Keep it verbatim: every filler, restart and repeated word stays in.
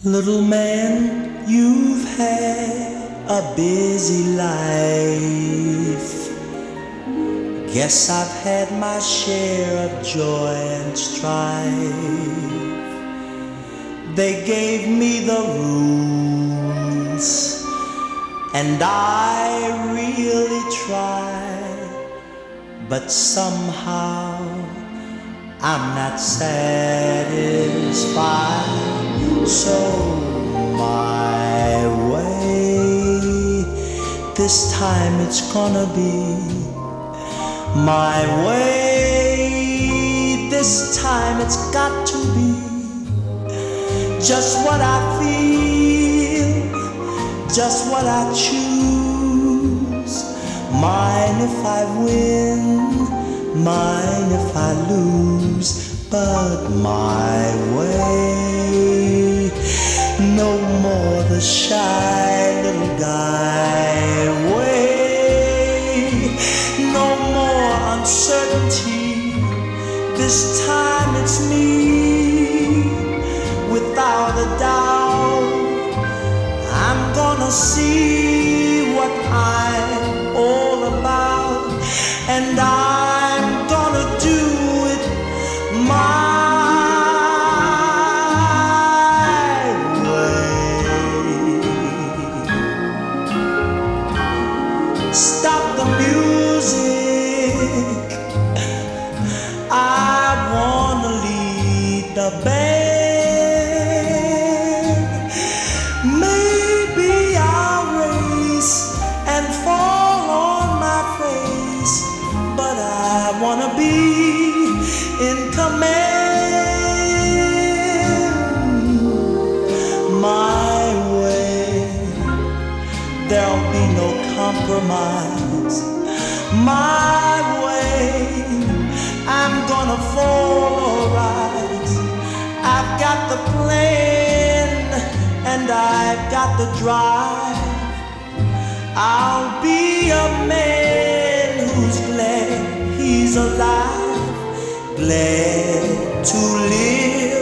Little man, you've had a busy life. Guess I've had my share of joy and strife. They gave me the rules, and I really tried, but somehow I'm not satisfied. So my way, this time it's gonna be my way. This time it's got to be just what I feel, just what I choose. Mine if I win, mine if I lose, but my way. No more the shy little guy way. No more uncertainty. This time it's me. Without a doubt, I'm gonna see what I'm all about, and I'm gonna do it my stop the music. I wanna lead the band. Maybe I'll race and fall on my face, but I wanna be in command. My way, there'll be no compromise. My way, I'm gonna fall or rise. I've got the plan and I've got the drive. I'll be a man who's glad he's alive, glad to live